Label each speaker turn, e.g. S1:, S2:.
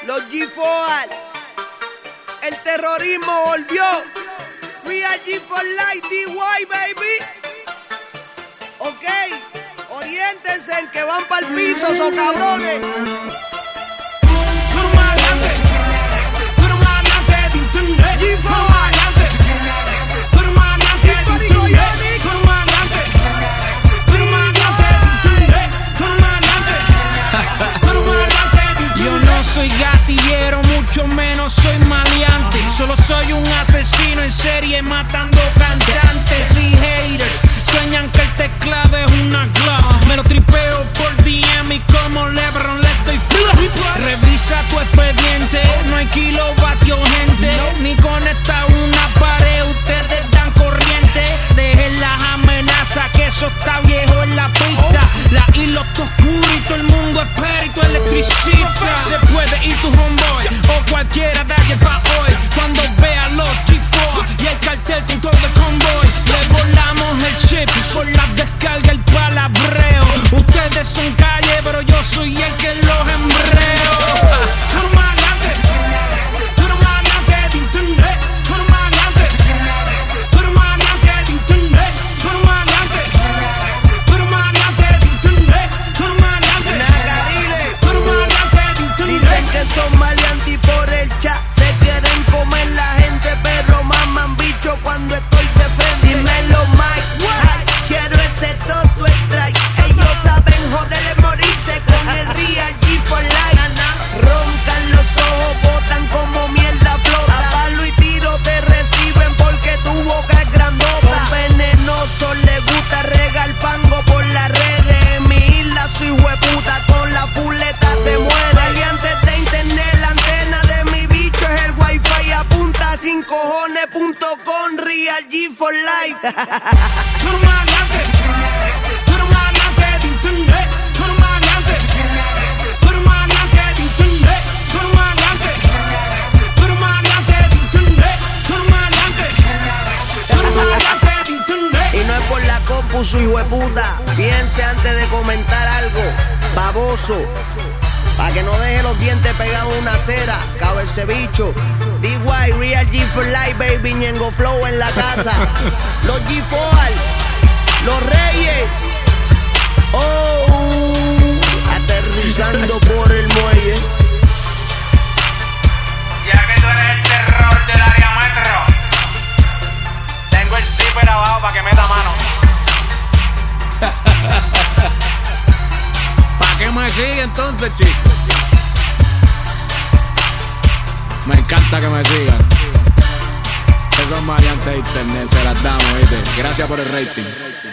S1: Los G4, el terrorismo volvió. Real G for Life, DY, baby. Ok, oriéntense en que van pa'l piso, so cabrones.
S2: Yo no soy gatillero, mucho menos soy maleante. Solo soy un asesino en serie matando cantantes y haters. Sueñan que el teclado es una glove. Me lo tripeo por DM y como LeBron le doy play. Revisa tu expediente, no hay kilovatio gente. Ni conecta una pared, ustedes dan corriente. Dejen las amenazas que eso está viejo en la pista. La isla está oscura y todo el mundo es perito electricista. Se puede ir tu homeboy o cualquiera de ayer pa' hoy. Cuando vea los G4 y el cartel con todo el convoy, le volamos el chip por la descarga, el palabreo. Ustedes son calle, pero yo soy el que los embreo.
S1: Son maleantes y por el chat se quieren comer la gente, pero maman bicho cuando estoy de frente. Dímelo, Mike, quiero ese toto strike. Ellos saben joderle morirse con el Real G for Life. Roncan los ojos, botan como mierda flota. A palo y tiro te reciben porque tu boca es grandota. Son venenosos, les gusta regar fango por las redes. En mi isla soy hueputa, con la fuleta te muere. Y antes de internet, la antena de mi bicho es el wifi. Apunta a cincojones.com, Real G for Life. Y no es por la compu, su hijo de puta. Piense antes de comentar algo, baboso. Pa' que no deje los dientes pegados en una cera. Cabe ese bicho. DY, Real G for Life, baby. Ñengo Flow en la casa. Los G4, los Reyes. Oh, aterrizando por el muelle.
S3: Ya que tú eres el terror del área metro, tengo el zipper abajo pa' que meta mano.
S2: ¿Para qué me sigue entonces, chicos? Me encanta que me sigan. Esos maleantes de internet se las damos, ¿viste? Gracias por el rating.